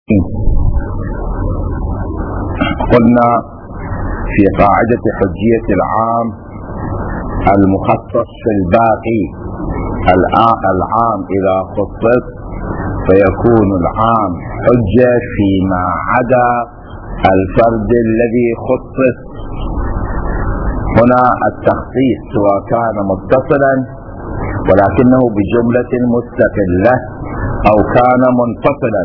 قلنا في قاعدة حجية العام المخصص في الباقي. العام إذا خصص فيكون العام حجة فيما عدا الفرد الذي خصص. هنا التخصيص سواء كان متصلا ولكنه بجملة مستقلة أو كان منفصلا.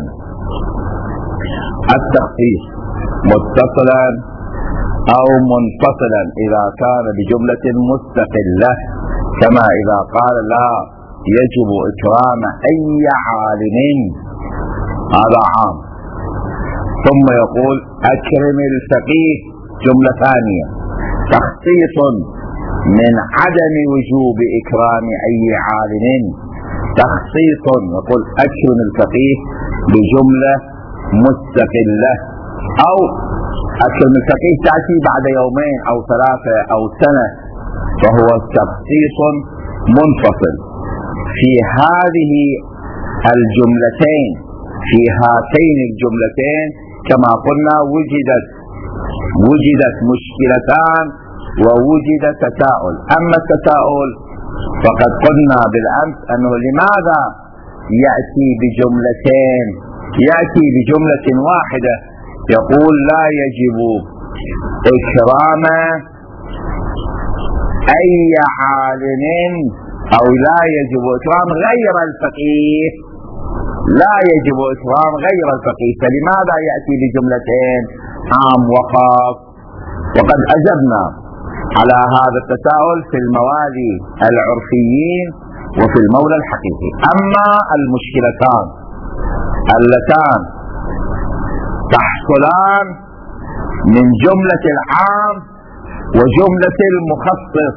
التخصيص متصلا أو منفصلا إذا كان بجملة مستقلة، كما إذا قال لا يجب إكرام أي عالم، هذا عام. ثم يقول أكرم الفقيه، جملة ثانية، تخصيص من عدم وجوب إكرام أي عالم، تخصيص يقول أكرم الفقيه بجملة مستقلة، أو أكرم الفقيه تأتي بعد يومين أو ثلاثة أو سنة، فهو تخصيص منفصل. في هذه الجملتين، في هاتين الجملتين كما قلنا وجدت مشكلتان ووجد تساؤل. أما التساؤل فقد قلنا بالأمس أنه لماذا يأتي بجملتين، يأتي بجملة واحدة، يقول لا يجب إكرام أي عالم، أو لا يجب إكرام غير الفقيه، لا يجب إكرام غير الفقيه. فلماذا يأتي بجملتين عام وخاص؟ وقد أجبنا على هذا التساؤل في الموالي العرفيين وفي المولى الحقيقي. أما المشكلتان اللتان تحصلان من جملة العام وجملة المخصص،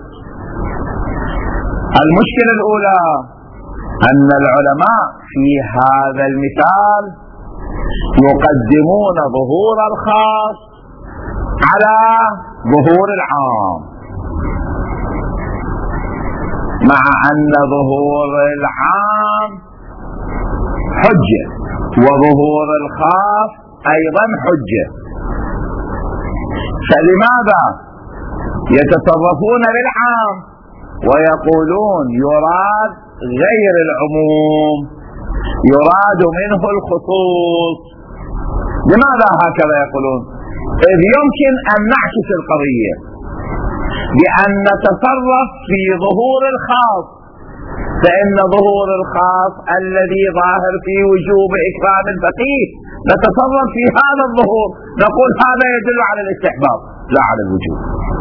المشكلة الأولى أن العلماء في هذا المثال يقدمون ظهور الخاص على ظهور العام، مع أن ظهور العام حجة وظهور الخاص أيضا حجة. فلماذا يتصرفون للعام ويقولون يراد غير العموم، يراد منه الخصوص؟ لماذا هكذا يقولون؟ إذ يمكن أن نعكس القضية بأن نتصرف في ظهور الخاص، فإن ظهور الخاص الذي ظاهر في وجوب إكرام الفقيه نتصرف في هذا الظهور، نقول هذا يدل على الاستحباب لا على الوجوب.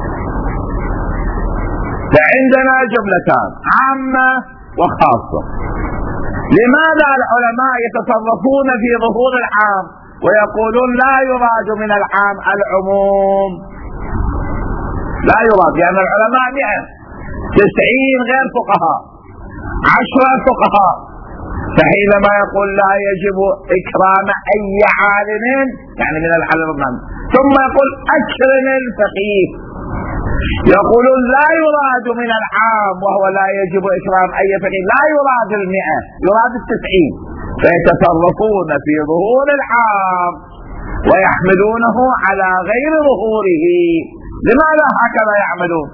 فعندنا جملتان عامة وخاصة. لماذا العلماء يتصرفون في ظهور العام ويقولون لا يراد من العام العموم؟ لا يراد، لأن العلماء 90 غير فقهاء، 10 فقهاء. فحينما يقول لا يجب إكرام أي عالم يعني من العلماء، ثم يقول أكرم الفقيه، يقولون لا يراد من العام وهو لا يجب إكرام أي فقيه، لا يراد 100، يراد 90. فيتصرفون في ظهور العام ويحملونه على غير ظهوره. لماذا هكذا يعملون؟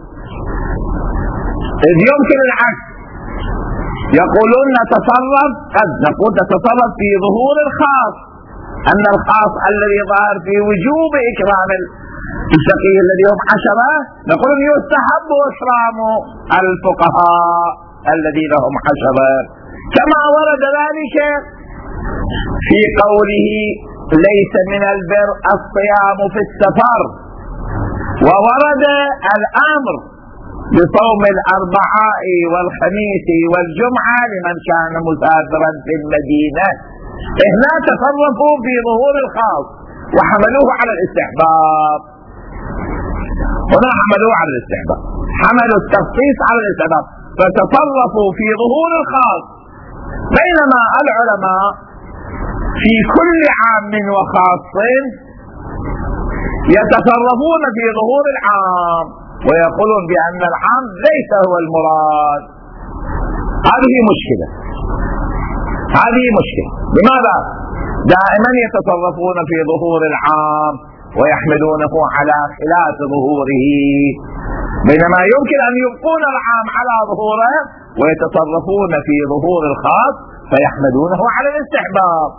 إذ يمكن العكس، يقولون نتصرف، قد نقول نتصرف في ظهور الخاص، أن الخاص الذي ظهر في وجوب إكرام الفقيه الذي هم 10، نقول يستحب إكرام الفقهاء الذين هم 10، كما ورد ذلك في قوله ليس من البر الصيام في السفر، وورد الأمر بصوم الأربعاء والخميس والجمعة لمن كان مسافرا في المدينة. هنا تصرفوا في ظهور الخاص وحملوه على الاستحباب، هنا حملوه على الاستحباب، حملوا التخصيص على الاستحباب، فتصرفوا في ظهور الخاص. بينما العلماء في كل عام وخاص يتصرفون في ظهور العام ويقولون بأن العام ليس هو المراد. هذه مشكلة، هذه مشكلة. لماذا؟ دائما يتصرفون في ظهور العام ويحملونه على خلاف ظهوره، بينما يمكن أن يبقون العام على ظهوره ويتصرفون في ظهور الخاص فيحملونه على الاستحباب.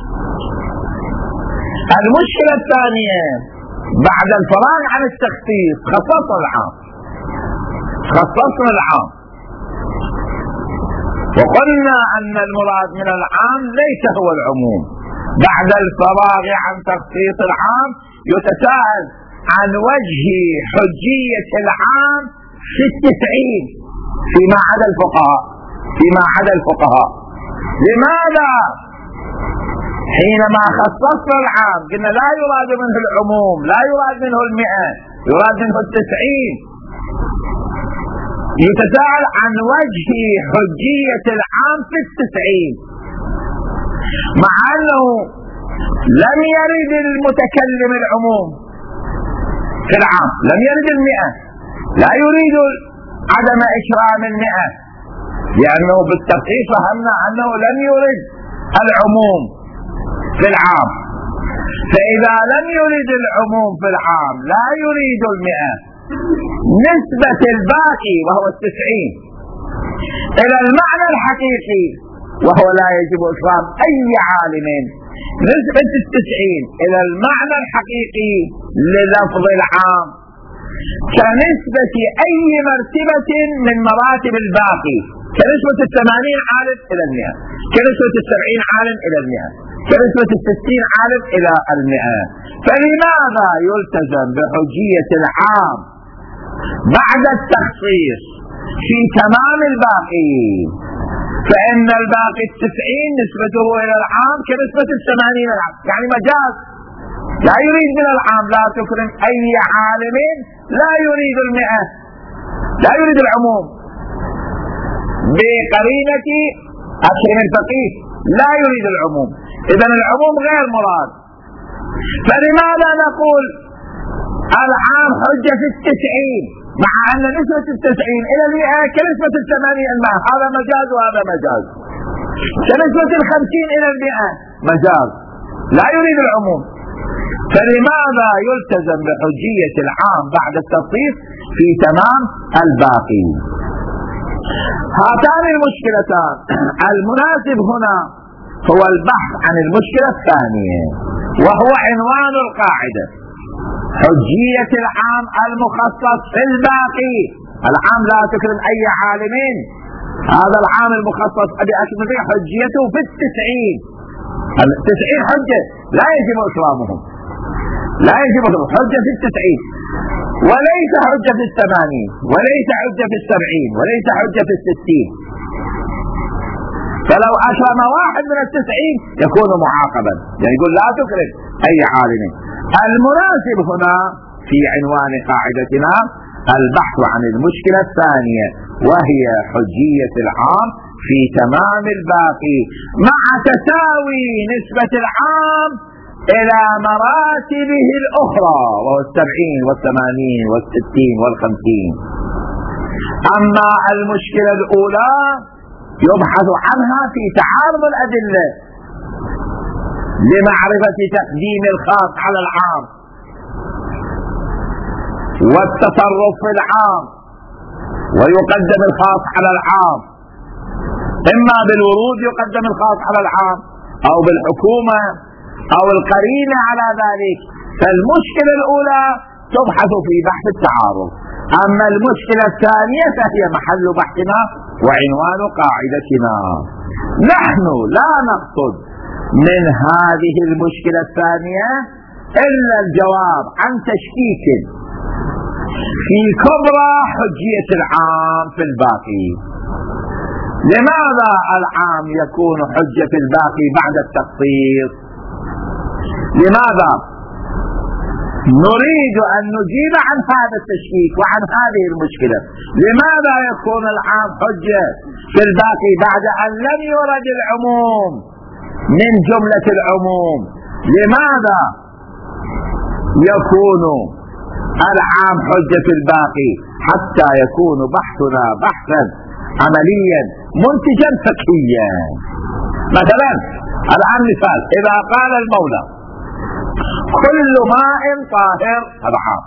المشكلة الثانية بعد الفراغ عن التخصيص خصصنا العام وقلنا أن المراد من العام ليس هو العموم. بعد الفراغ عن تخصيص العام يتساءل عن وجه حجية العام في التسعين فيما عدا الفقهاء. لماذا حينما خصصنا العام قلنا لا يراد منه العموم، لا يراد منه 100، يراد منه 90؟ يتساءل عن وجه حجية العام في 90 مع أنه لم يرد المتكلم العموم في العام، لم يرد 100، لا يريد عدم إكرام 100 لأنه بالتفصيل فهمنا أنه لم يرد العموم في العام. فإذا لم يرد العموم في العام لا يريد 100، نسبة الباقي وهو 90 إلى المعنى الحقيقي وهو لا يجب إكرام أي عالم، نسبة 90 إلى المعنى الحقيقي للفظ العام كنسبة أي مرتبة من مراتب الباقي، كنسبة 80 عالم إلى 100، كنسبة 70 عالم إلى 100، كنسبة 60 عالم إلى 100. فلماذا يلتزم بحجية العام بعد التخصيص في تمام الباقي؟ فإن الباقي 90 نسبته إلى العام كنسبة 80 العام، يعني مجاز. لا يريد من العام لا تكرم أي عالم، لا يريد 100، لا يريد العموم بقرينة أكرم الفقيه، لا يريد العموم، إذن العموم غير مراد. فلماذا نقول العام حجة في 90 مع أن نسبة 90 إلى 100 كنسبة 80 الماء؟ هذا مجاز وهذا مجاز. كنسبة 50 إلى 100 مجاز، لا يريد العموم. فلماذا يلتزم بحجية العام بعد التخصيص في تمام الباقي؟ هاتان المشكلتان. المناسب هنا هو البحث عن المشكلة الثانية وهو عنوان القاعدة: حجية العام المخصص في الباقي. العام لا تكرم أي عالمين، هذا العام المخصص بأكمل حجيته في 90. 90 حجة لا يجب إكرامهم، لا يجب حجة في 90 وليس حجة في 80 وليس حجة في 70 وليس حجة في 60. فلو أكرم واحد من 90 يكون معاقبا، يعني يقول لا تكرم أي عالم. المناسب هنا في عنوان قاعدتنا البحث عن المشكلة الثانية وهي حجية العام في تمام الباقي مع تساوي نسبة العام إلى مراتبه الأخرى وهو 70 و80 و60 و50. أما المشكلة الأولى يبحث عنها في تعارض الأدلة لمعرفة تقديم الخاص على العام والتصرف في العام، ويقدم الخاص على العام، إما بالورود يقدم الخاص على العام أو بالحكومة أو القرينة على ذلك. فالمشكلة الأولى تبحث في بحث التعارض، أما المشكلة الثانية فهي محل بحثنا وعنوان قاعدتنا. نحن لا نقصد من هذه المشكلة الثانية إلا الجواب عن تشكيك في كبرى حجية العام في الباقي. لماذا العام يكون حجة في الباقي بعد التخصيص؟ لماذا؟ نريد أن نجيب عن هذا التشكيك وعن هذه المشكلة. لماذا يكون العام حجة في الباقي بعد أن لم يرد العموم من جملة العموم؟ لماذا يكون العام حجة في الباقي؟ حتى يكون بحثنا بحثا عمليا منتجا فقهيا. مثلا الآن مثال: إذا قال المولى كل ماء طاهر، هذا عام،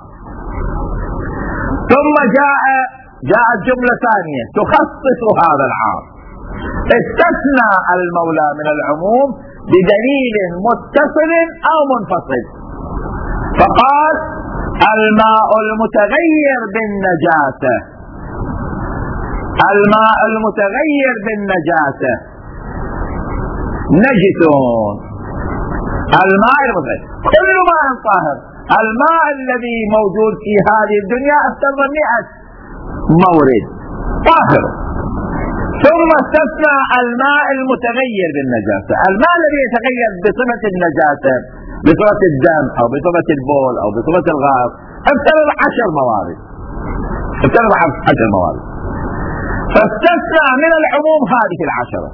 ثم جاءت جملة ثانية تخصص هذا العام، استثنى المولى من العموم بدليل متصل أو منفصل، فقال: الماء المتغير بالنجاسة، الماء المتغير بالنجاسة نجس. الماء المتغير كل ماء طاهر، الماء الذي موجود في هذه الدنيا أكثر من 100 مورد طاهر. ثم استثنى الماء المتغير بالنجاسة، الماء الذي يتغير بصفة النجاسة، بصفة الدم أو بصفة البول أو بصفة الغاز، افترض 10 موارد، افترض 10 موارد، فاستثنى من العموم هذه 10.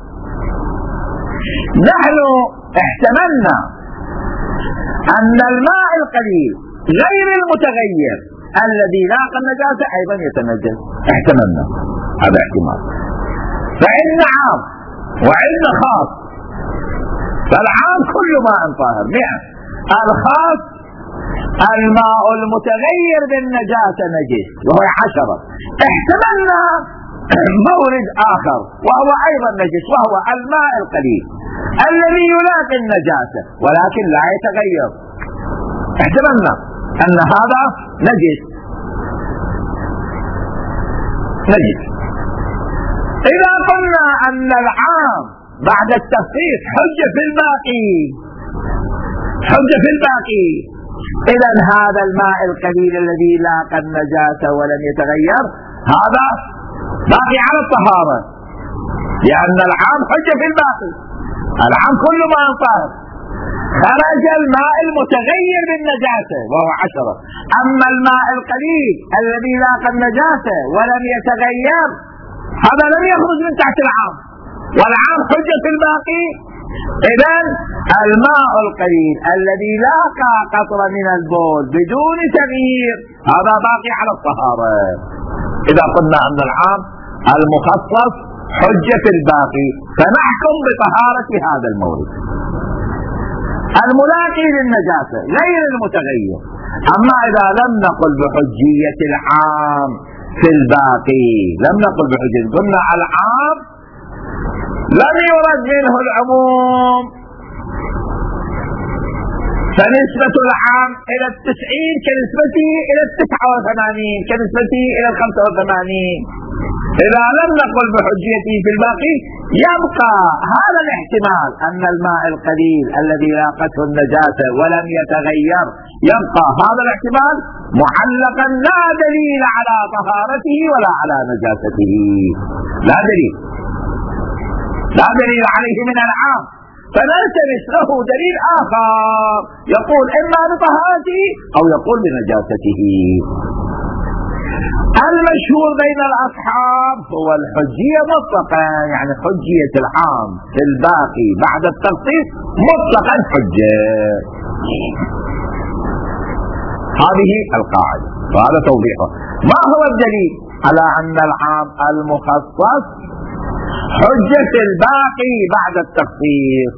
نحن احتملنا أن الماء القليل غير المتغير الذي لاقى النجاسة أيضا يتنجس، احتملنا هذا احتمال. فعندنا عام وعندنا خاص، فالعام كل ماء طاهر 100، الخاص الماء المتغير بالنجاسة نجس وهو 10. احتملنا مورد آخر وهو أيضا نجس، وهو الماء القليل الذي يلاقي النجاسة ولكن لا يتغير، احتملنا أن هذا نجس. إذا قلنا أن العام بعد التخصيص حجة في الباقي، إذا هذا الماء القليل الذي لاقى النجاسة ولم يتغير هذا باقي على الطهارة، لأن العام حجة في الباقي، العام كل ما طاهر. خرج الماء المتغير بالنجاسة وهو 10، أما الماء القليل الذي لاقى النجاسة ولم يتغير هذا لم يخرج من تحت العام، والعام حجة في الباقي. إذا الماء القليل الذي لاقى قطرة من البول بدون تغيير هذا باقي على الطهارة. إذا قلنا أن العام المخصص حجة في الباقي فنحكم بطهارة هذا المورد الملاقي للنجاسة غير المتغير. أما إذا لم نقل بحجية العام في الباقي، لم نقل بحجية، قلنا العام لم يرد منه العموم، فنسبة العام إلى 90 كنسبته إلى 89 كنسبته إلى 85. إذا لم نقل بحجيته في الباقي يبقى هذا الاحتمال أن الماء القليل الذي لاقته النجاسة ولم يتغير، يبقى هذا الاحتمال معلقا لا دليل على طهارته ولا على نجاسته، لا دليل عليه من العام، فنلتمس له دليل آخر يقول إما بطهارته أو يقول بنجاسته. المشهور بين الأصحاب هو الحجية مطلقا، يعني حجية العام في الباقي بعد التخصيص مطلقا حجة. هذه القاعدة وهذا توضيحه. ما هو الدليل على أن العام المخصص حجة في الباقي بعد التخصيص؟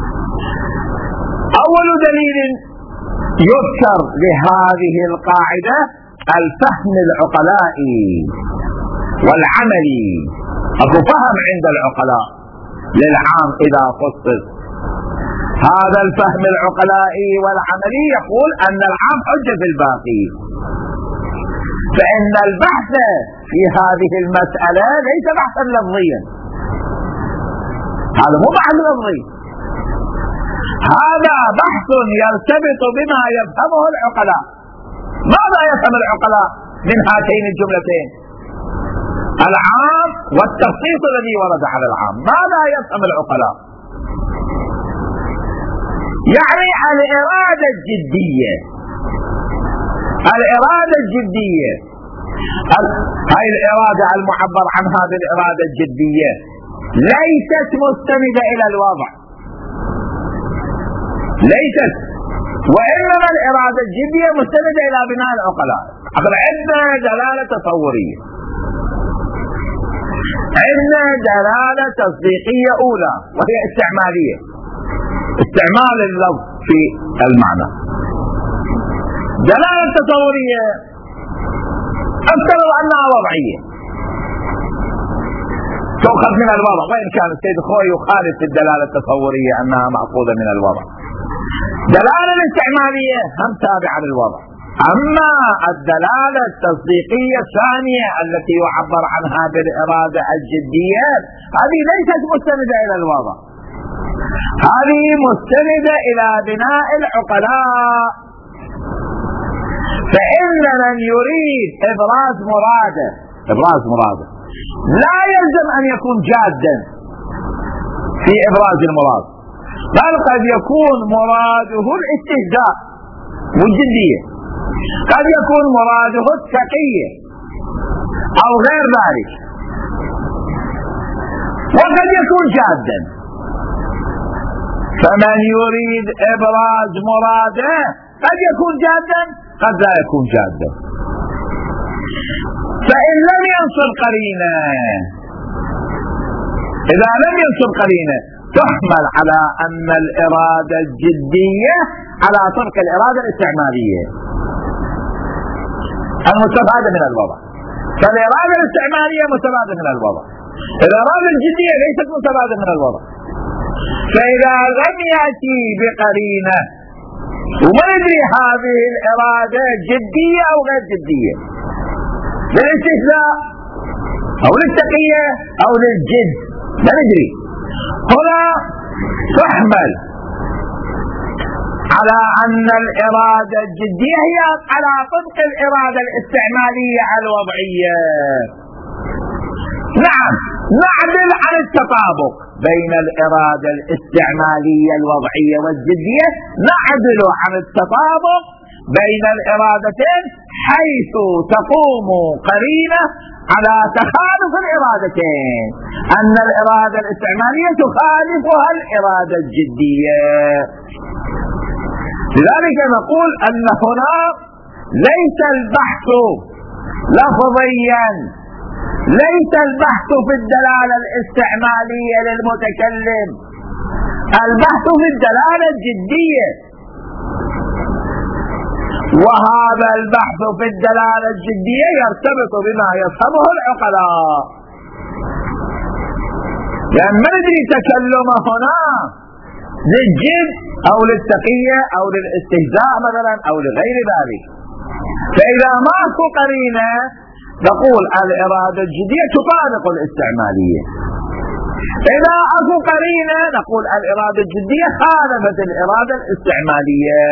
أول دليل يذكر لهذه القاعدة الفهم العقلائي والعملي. أكو فهم عند العقلاء للعام إذا خصص، هذا الفهم العقلائي والعملي يقول أن العام حجة في الباقي، فإن البحث في هذه المسألة ليس بحثا لفظيا، هذا مو بحث لفظي، هذا بحث يرتبط بما يفهمه العقلاء. ماذا يفهم العقلاء من هاتين الجملتين؟ العام والتخصيص الذي ورد على العام، ماذا يفهم العقلاء؟ يعني الإرادة الجدية، الإرادة الجدية، هاي الإرادة المعبر عنها بالإرادة الجدية ليست مستندة إلى الوضع، ليست، وإنما الإرادة الجدية مستندة إلى بناء العقلاء. عندنا دلالة تصورية، عندنا دلالة تصديقية أولى وهي استعمالية، استعمال اللفظ في المعنى. دلالة تصورية افترض انها وضعية تؤخذ من الوضع، وإن كان السيد الخوئي يخالف في الدلالة التصورية أنها مأخوذة من الوضع. دلالة الاستعمالية هم تابعة للوضع. أما الدلالة التصديقية الثانية التي يعبر عنها بالإرادة الجدية هذه ليست مستندة إلى الوضع، هذه مستندة إلى بناء العقلاء. فإن من يريد إبراز مراده لا يلزم أن يكون جادا في إبراز المراد، بل قد يكون مراده الاستهزاء والجدية، قد يكون مراده التقية أو غير ذلك، وقد يكون جادا. فمن يريد إبراز مراده قد يكون جادا قد لا يكون جادا. فإن لم ينصر قرينة، إذا لم ينصر قرينة تحمل على أن الإرادة الجدية على طرق الإرادة الاستعمالية المستفادة من الوضع. فالإرادة الاستعمالية مستفادة من الوضع، الإرادة الجدية ليست مستفادة من الوضع. فإذا لم يأتي بقرينة وما ندري هذه الإرادة جدية أو غير جدية، للاستهزاء أو للتقية أو للجد، لا ندري، هنا تحمل على أن الإرادة الجدية هي على طبق الإرادة الاستعمالية الوضعية. نعم، نعدل عن التطابق بين الإرادة الاستعمالية الوضعية والجدية، نعدل عن التطابق بين الإرادتين حيث تقوم قرينة على تخالف الإرادتين، أن الإرادة الاستعمالية تخالفها الإرادة الجدية. لذلك نقول أن هنا ليس البحث لفظيا، ليس البحث في الدلالة الاستعمالية للمتكلم، البحث في الدلالة الجدية. وهذا البحث في الدلالة الجدية يرتبط بما يفهمه العقلاء، لأن ما ندري تكلمه هنا للجد أو للتقية أو للاستهزاء مثلا أو لغير ذلك. فإذا ماكو قرينة نقول الإرادة الجدية تطابق الاستعمالية، إذا أكو قرينة نقول الإرادة الجدية خالفت الإرادة الاستعمالية.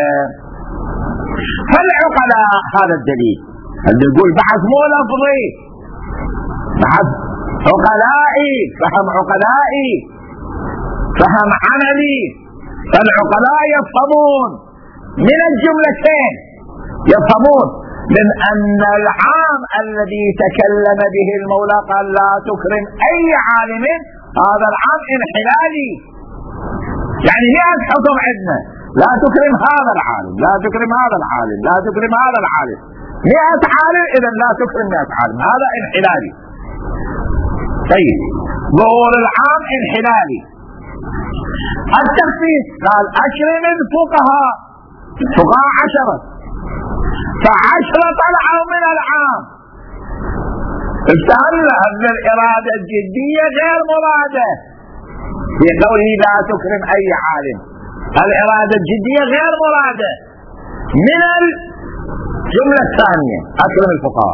فالعقلاء هذا الدليل اللي يقول بحث مو لفظي، بحث عقلائي، فهم عقلائي، فهم عملي. فالعقلاء يفهمون من الجملتين، يفهمون من أن العام الذي تكلم به المولى قال لا تكرم أي عالم، هذا العام انحلالي، يعني 100 حكم عندنا، لا تكرم هذا العالم، لا تكرم هذا العالم، لا تكرم هذا العالم، 100 عالم، إذا لا تكرم 100 عالم، هذا انحلالي. طيب ظهور العام انحلالي. التخصيص قال أكرم الفقهاء، فقهاء 10، ف10 طلعوا من العام. افتهمنا أن الإرادة الجدية غير مرادة في قوله لا تكرم أي عالم، الإرادة الجدية غير مرادة من الجملة الثانية أكرم الفقهاء،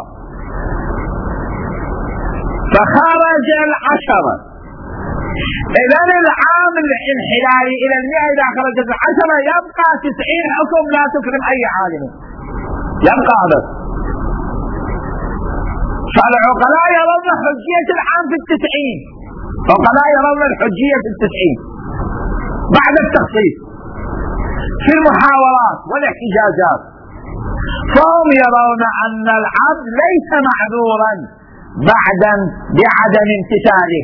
فخرج 10. إذا العام الانحلالي إلى 100 إذا خرجت 10 يبقى 90 حكم لا تكرم أي عالم، يبقى هذا. فالعقلاء يرون حجية العام في 90، عقلاء يرون الحجية في 90 بعد التخصيص في المحاورات والاحتجاجات. فهم يرون أن العبد ليس معذورا بعدم امتثاله.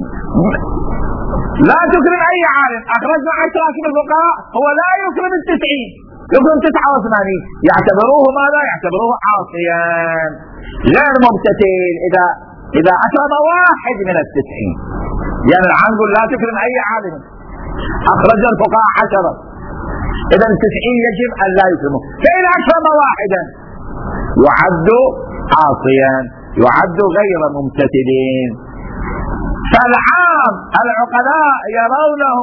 لا تكرم أي عالم، أخرجنا 10 من الفقهاء، هو لا يكرم 90، يكرم 89، يعتبروه ماذا؟ يعتبروه عاصيا غير ممتثل إذا أكرم واحد من 90. يعني العام يقول لا تكرم أي عالم، أخرج الفقهاء 10، إذا 90 يجب أن لا يكرمه. فإن أكرم واحدا يعد عاصيا، يعد غير ممتثلين. فالعام العقلاء يرونه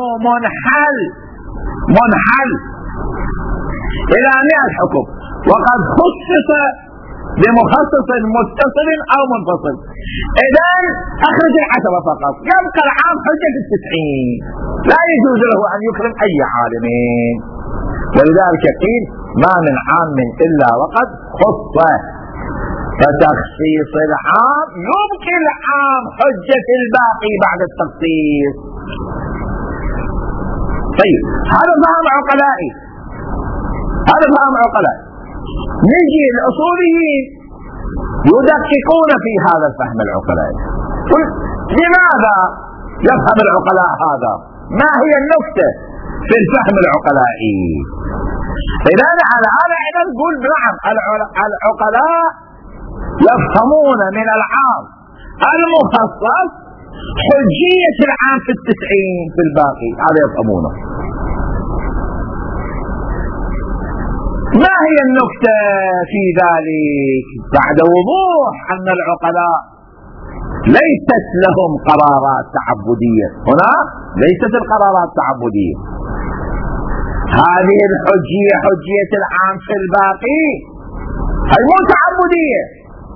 منحل إلى 100 حكم، وقد خصص بمخصص متصل أو منفصل. إذا أخرج 10 فقط، يبقى العام حجة 90، لا يجوز له أن يكرم أي عالمين. ولذلك قيل ما من عام إلا وقد خص، فتخصيص العام يبقي العام حجة الباقي بعد التخصيص. طيب هذا فهم عقلائي، هذا فهم عقلائي. نجي الأصوليين يدققون في هذا الفهم العقلائي. لماذا يفهم العقلاء هذا؟ ما هي النكتة في الفهم العقلائي؟ إذا على هذا نقول نعم، العقلاء يفهمون من العام المخصص حجية العام في 90 في الباقي، هذا يفهمونه. ما هي النكتة في ذلك؟ بعد وضوح أن العقلاء ليست لهم قرارات تعبدية، هنا ليست القرارات تعبدية، هذه الحجية حجية العام في الباقي هي مو تعبدية،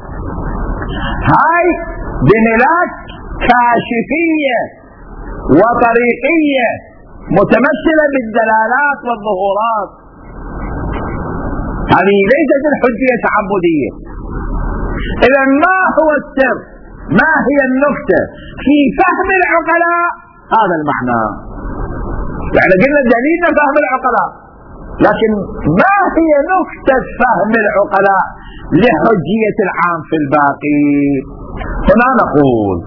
هاي بملاك كاشفية وطريقية متمثلة بالدلالات والظهورات، هذه ليست الحجية تعبدية. إذا ما هو السر؟ ما هي النكتة في فهم العقلاء هذا المعنى؟ يعني قلنا دليلنا فهم العقلاء، لكن ما هي نكتة فهم العقلاء لحجية العام في الباقي؟ هنا نقول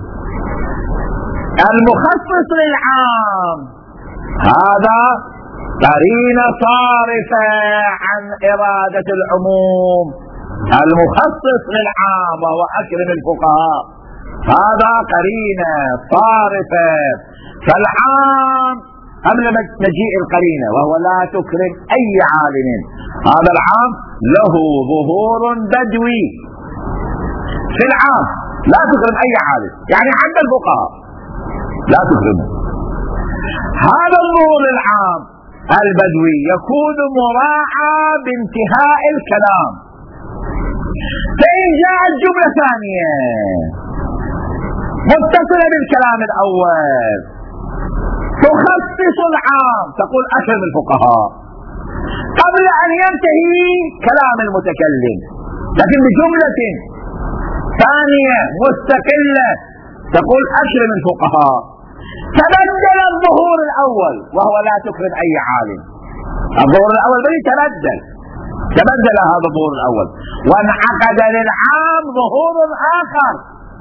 المخصص للعام هذا قرينة صارفة عن إرادة العموم. المخصص للعام وهو أكرم الفقهاء هذا قرينة صارفة، فالعام قبل مجيء القرينة وهو لا تكرم أي عالم، هذا العام له ظهور بدوي في العام، لا تكرم أي عالم، يعني عند الفقهاء لا تكرمه. هذا الظهور العام البدوي يكون مراعى بانتهاء الكلام، فإن جاءت جملة ثانية متصلة بالكلام الأول تخصص العام، تقول أكرم الفقهاء قبل أن ينتهي كلام المتكلم، لكن بجملة ثانية مستقلة تقول أكرم الفقهاء. تبدل الظهور الأول وهو لا تكرم أي عالم، الظهور الأول بل تبدل هذا الظهور الأول وانعقد للعام ظهور آخر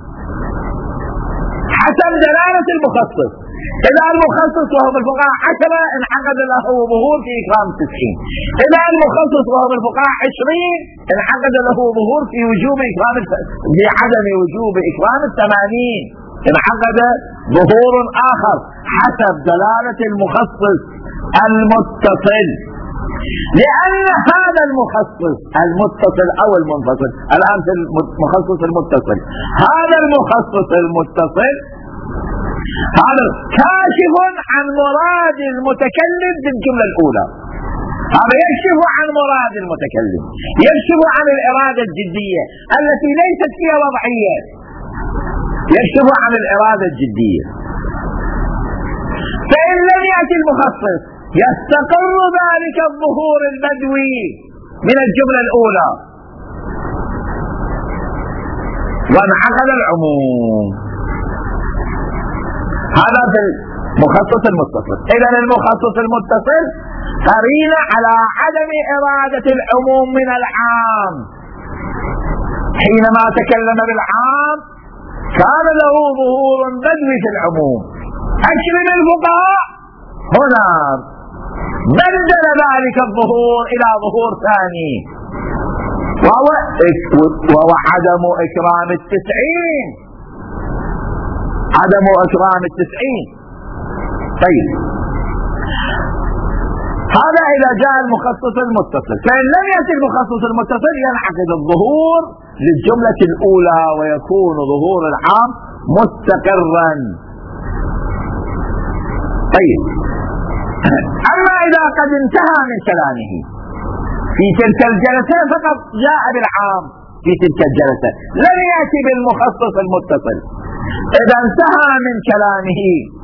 حسب دلالة المخصص. إذا المخصص وهو بالفقهاء 10 انعقد له ظهور في إكرام 90، إذا المخصص وهو بالفقهاء 20 انعقد له ظهور في وجوب إكرام بعدم وجوب إكرام 80، انعقد ظهور آخر حسب دلالة المخصص المتصل. لأن هذا المخصص المتصل أو المنفصل، الآن في المخصص المتصل، هذا المخصص المتصل هذا كاشف عن مراد المتكلم في الجملة الأولى، هذا يكشف عن مراد المتكلم، يكشف عن الإرادة الجدية التي ليست فيها وضعية، يكشف عن الإرادة الجدية. فإن لم يأتي المخصص يستقر ذلك الظهور البدوي من الجملة الأولى وانعقد العموم. هذا في المخصص المتصل. إذن المخصص المتصل قرينة على عدم إرادة العموم من العام، حينما تكلم بالعام كان له ظهور بدوي في العموم. أكرم الفقهاء هنا بدل ذلك الظهور إلى ظهور ثاني وهو عدم إكرام 90، عدم إكرام 90. طيب هذا إذا جاء المخصص المتصل. فإن لم يأتي المخصص المتصل ينعقد الظهور للجملة الأولى ويكون ظهور العام مستقرا. طيب، أما إذا قد انتهى من كلامه في تلك الجلسة فقط جاء بالعام في تلك الجلسة، لم يأتي بالمخصص المتصل. إذا انتهى من كلامه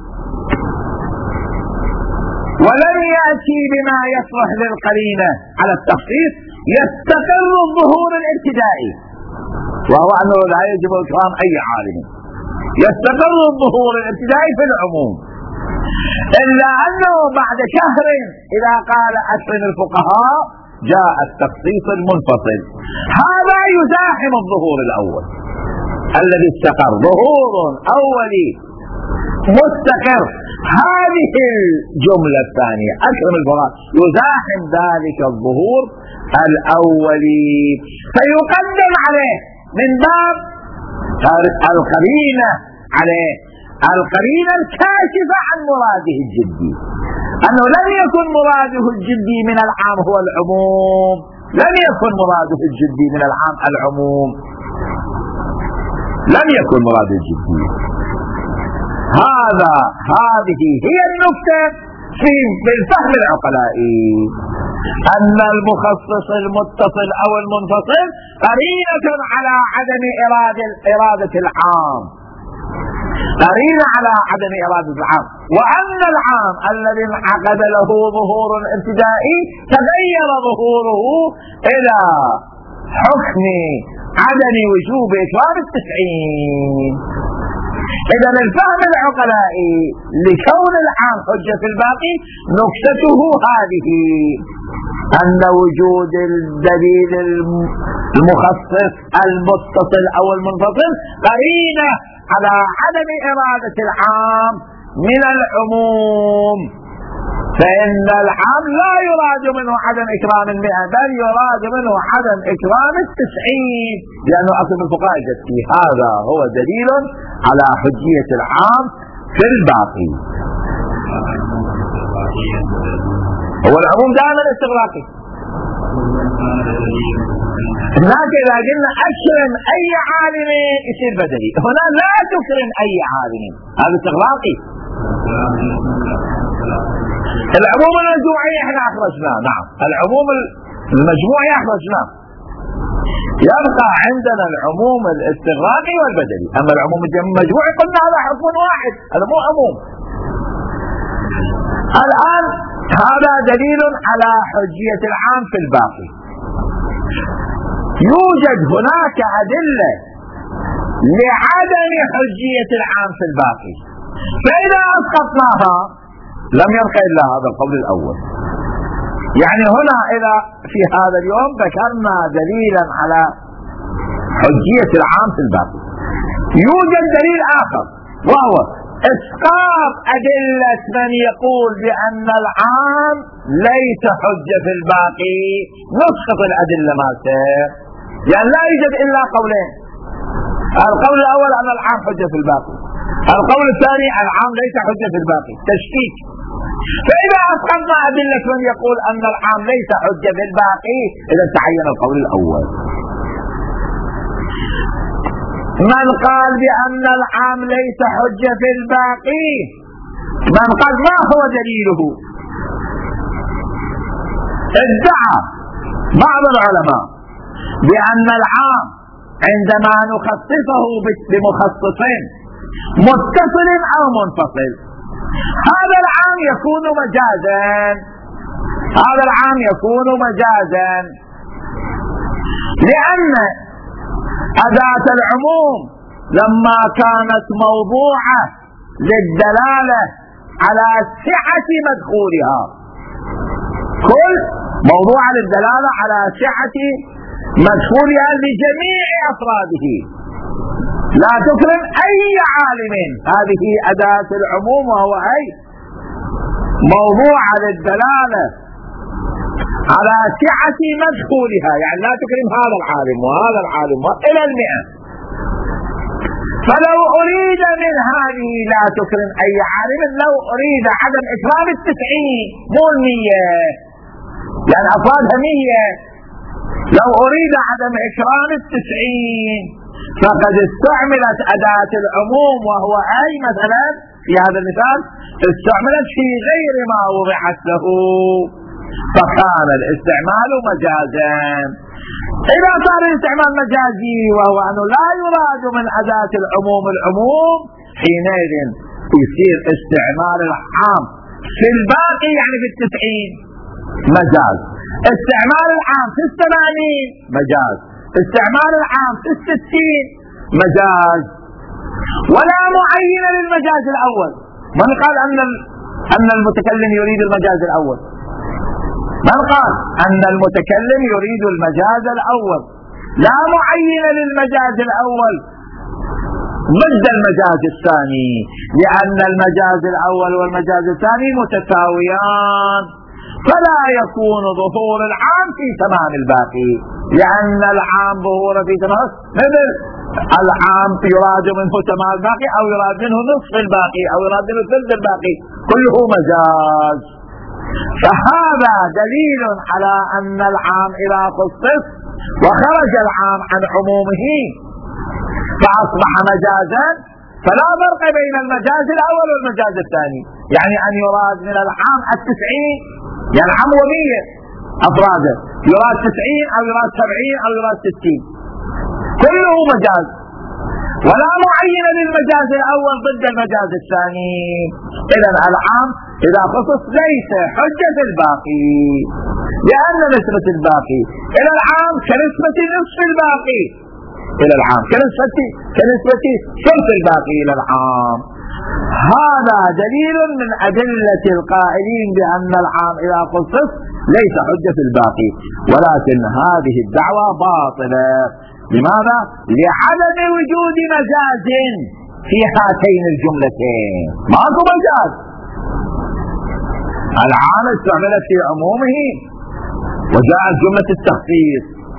ولم يأتي بما يصلح للقرينة على التخصيص يستقر الظهور الابتدائي، وهو أنه لا يجب إكرام أي عالم. يستقر الظهور الابتدائي في العموم، إلا أنه بعد شهر إذا قال أكثر الفقهاء جاء التخصيص المنفصل، هذا يزاحم الظهور الأول الذي استقر. ظهور أولي مستقر، هذه الجملة الثانية أكرم الفقهاء يزاحم ذلك الظهور الأولي، فيقدم عليه من باب القرينة عليه، القرينة الكاشفة عن مراده الجدي، أنه لم يكن مراده الجدي من العام هو العموم، لم يكن مراده الجدي من العام العموم، لم يكن مراده الجدي. هذه هي النكتة في الفهم العقلائي، أن المخصص المتصل أو المنفصل قرينة على عدم إرادة العام، قرينة على عدم إرادة العام، وأن العام الذي انعقد له ظهور ابتدائي تغير ظهوره إلى حكم عدم وجوب إكرام ال90. إذا الفهم العقلائي لكون العام حجة في الباقي نكتته هذه، أن وجود الدليل المخصص المتصل أو المنفصل قرينة على عدم إرادة العام من العموم، فإن العام لا يراد منه عدم إكرام 100 بل يراد منه عدم إكرام 90، لأنه أصل الفقهاء الجدي. هذا هو دليل على حجية العام في الباقي. هو العموم دائما استغراقي. هناك إذا قلنا أكرم أي عالم يصير بدلي، هنا لا تكرم أي عالم، هذا استغراقي. العموم المجموعي احنا اخرجناه، نعم العموم المجموعي اخرجناه، يبقى عندنا العموم الاستغراقي والبدلي. اما العموم المجموعي قلنا هذا حكم واحد، هذا مو عموم. الان هذا دليل على حجية العام في الباقي. يوجد هناك أدلة لعدم حجية العام في الباقي، فإذا أسقطناها لم يبقى إلا هذا القول الأول. يعني هنا إذا في هذا اليوم ذكرنا دليلا على حجية العام في الباقي، يوجد دليل آخر وهو إسقاط أدلة من يقول بأن العام ليس حجة في الباقي، نسقط الأدلة مالته، يعني لا يوجد إلا قولين. القول الأول أن العام حجة في الباقي، القول الثاني العام ليس حجة في الباقي، تشكيك. فإذا أسقطنا أدلة من يقول أن العام ليس حجة في الباقي إذا تعين القول الأول. من قال بأن العام ليس حجة في الباقي، من قال ما هو دليله؟ ادعى بعض العلماء بأن العام عندما نخصصه بمخصصين متصل أو منفصل هذا العام يكون مجازا، هذا العام يكون مجازا، لأن أداة العموم لما كانت موضوعة للدلالة على سعة مدخولها، كل موضوعة للدلالة على سعة مدخولها لجميع أفراده، لا تكرم أي عالم، هذه أداة العموم وهو أي موضوعة للدلالة على سعة مدخولها، يعني لا تكرم هذا العالم وهذا العالم إلى 100. فلو أريد من هذه لا تكرم أي عالم، لو أريد عدم إكرام 90 مو 100، يعني أفرادها 100، لو أريد عدم إكرام 90 فقد استعملت أداة العموم، وهو أي مثلا في هذا المثال استعملت في غير ما وضعت له، فكان الاستعمال مجازا. إذا صار الاستعمال مجازي وهو أنه لا يراد من أداة العموم العموم، حينئذ يصير استعمال العام في الباقي يعني في 90 مجاز، استعمال العام في 80 مجاز، استعمال العام في 60 مجاز. ولا معين للمجاز الأول. من قال أن المتكلم يريد المجاز الأول؟ من قال أن المتكلم يريد المجاز الأول؟ لا معين للمجاز الأول ضد المجاز الثاني، لأن المجاز الأول والمجاز الثاني متساويان، فلا يكون ظهور العام في تمام الباقي، لأن العام ظهور في تمام، مثل العام يراد منه تمام الباقي أو يراد منه نصف الباقي أو يراد منه ثلث الباقي، كله مجاز. فهذا دليل على أن العام إذا خصص وخرج العام عن عمومه فأصبح مجازا، فلا فرق بين المجاز الأول والمجاز الثاني، يعني أن يراد من العام 90، يعني العام 100 أفراده، يراد 90 أو يراد 70 أو يراد 60، كله مجاز. ولا معين للمجاز الأول ضد المجاز الثاني. إذا العام إذا خصص ليس حجة الباقي، لأن نسبة الباقي إلى العام كنسبة نصف الباقي إلى العام، كنسبة ثلث الباقي إلى العام. هذا دليل من أدلة القائلين بأن العام إذا خصص ليس حجة الباقي، ولكن هذه الدعوة باطلة. لماذا؟ لعدم وجود مجاز في هاتين الجملتين، ماكو مجاز. العام استعملت في عمومه وجاءت جملة التخصيص.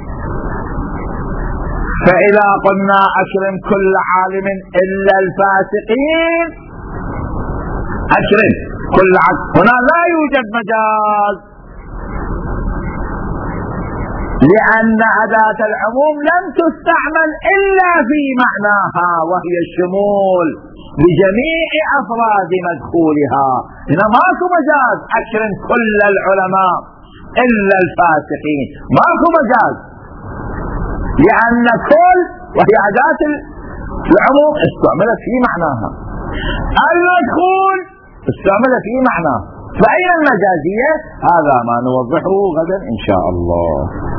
فإذا قلنا أكرم كل عالم إلا الفاسقين، أكرم كل عالم، هنا لا يوجد مجاز، لأن أداة العموم لم تستعمل إلا في معناها وهي الشمول بجميع أفراد مدخولها. هنا ماكو مجاز أكرم كل العلماء إلا الفاسقين، ماكو مجاز، لأن كل وهي أداة العموم استعملت في معناها، المدخول استعملت في معناه، فأين المجازية؟ هذا ما نوضحه غدا إن شاء الله.